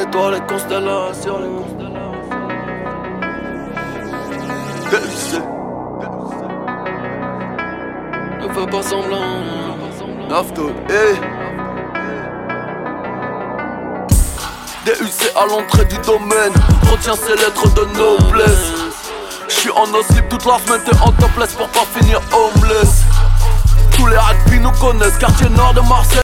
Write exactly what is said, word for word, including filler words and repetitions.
Étoiles et constellations. D U C. Ne fais pas semblant. Nafto, hey. D U C à l'entrée du domaine. Retiens ces lettres de noblesse. J'suis en no slip toute la semaine, t'es en topless pour pas finir homeless. Tous les rugby nous connaissent, quartier nord de Marseille.